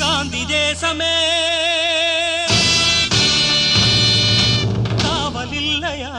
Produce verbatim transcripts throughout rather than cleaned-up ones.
காந்தி தேசமே காவலில்லையா?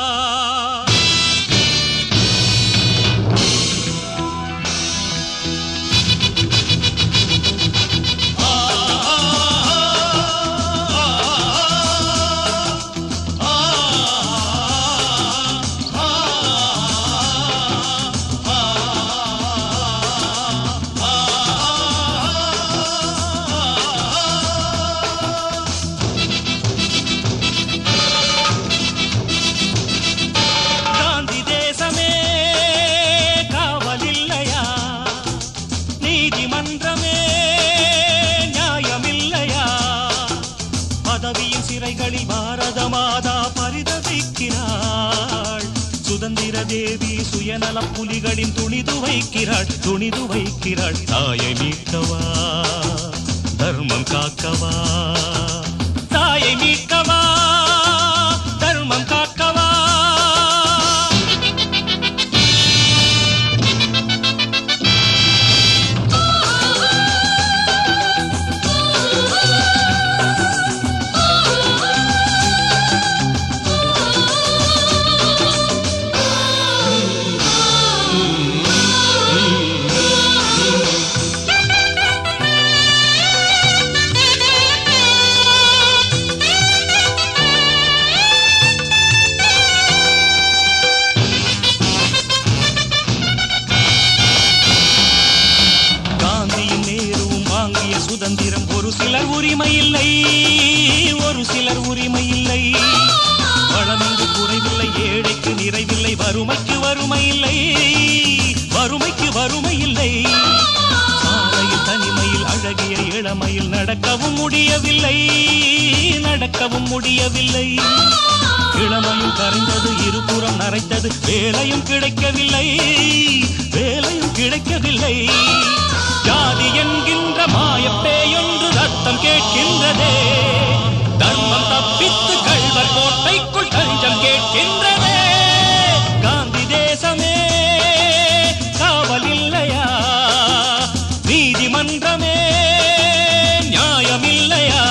சிறைகளில் பாரத மாதா பரிதவிக்கிறாள். சுதந்திர தேவி சுயநல புலிகளின் துணிது வைக்கிறாள் துணிது வைக்கிறாள். தாயை மீட்கவா தர்மம் காக்கவா, தாயை மீட்கவா தர்மம் காக்கவா. சுதந்திரம் ஒரு சிலர் உரிமை இல்லை, ஒரு சிலர் உரிமை இல்லை. வளமின்றி குறைவில்லை, ஏழைக்கு நிறைவில்லை, வறுமைக்கு வறுமை இல்லை, வறுமைக்கு வறுமை இல்லை. சாலையில் தனிமையில் அழகிய இளமையில் நடக்கவும் முடியவில்லை, நடக்கவும் முடியவில்லை. இளமையும் கரைந்தது, இருபுறம் நரைத்தது, வேலையும் கிடைக்கவில்லை, வேலையும் கிடைக்கவில்லை. ஜாதி என்கின்ற மாயப்பேயொன்று ரத்தம் கேட்கின்றதே, தர்மம் தப்பித்து கள்வர் கோட்டைக்குள் தஞ்சம் கேட்கின்றதே. காந்தி தேசமே காவலில்லையா? நீதிமன்றமே நியாயமில்லையா?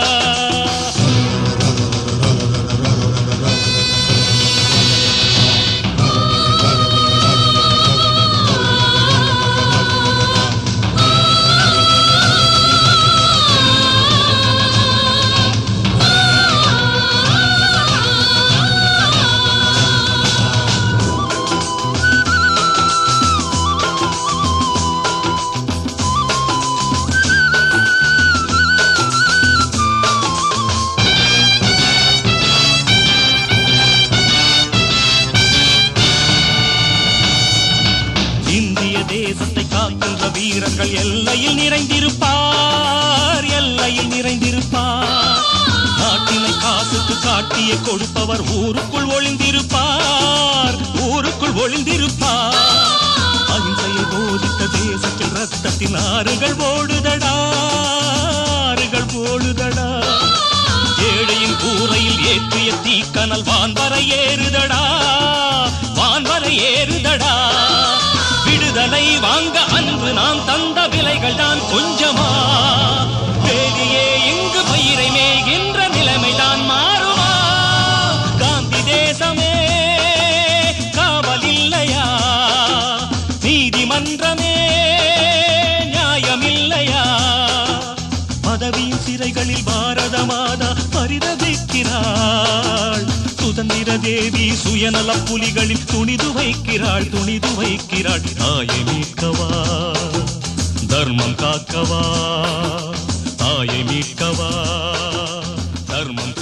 தேசத்தை காக்கின்ற வீரர்கள் எல்லையில் நிறைந்திருப்பார், எல்லையில் நிறைந்திருப்பார். நாட்டினை காசுக்கு காட்டிய கொடுப்பவர் ஊருக்குள் ஒளிந்திருப்பார், ஊருக்குள் ஒளிந்திருப்பார். அகிம்சையை போதித்த தேசத்தில் ரத்தத்தின் ஆறுகள் ஓடுதடா, ஆறுகள் ஓடுதடா. ஏழையின் கூரையில் ஏற்றிய தீக்கனல் வான்வரை ஏறுதடா, வான்வரை ஏறுதடா. விடுதலை வாங்க அன்று நாம் தந்த விலைகள் தான் கொஞ்சமா? வேலியே இங்கு பயிரை மேய்கின்ற நிலைமைதான் மாறுமா? காந்தி தேசமே காவலில்லையா? நீதிமன்றமே நியாயமில்லையா? பதவியின் சிறைகளில் பாரத மாதா பரிதவிக்கிறாள். சுதந்திர தேவி சுயநல புலிகளில் துணிது வைக்கிறாள் துணிது வைக்கிறாள். தாயை மீட்கவா தர்மம் காக்கவா, தாயை மீட்கவா தர்மம்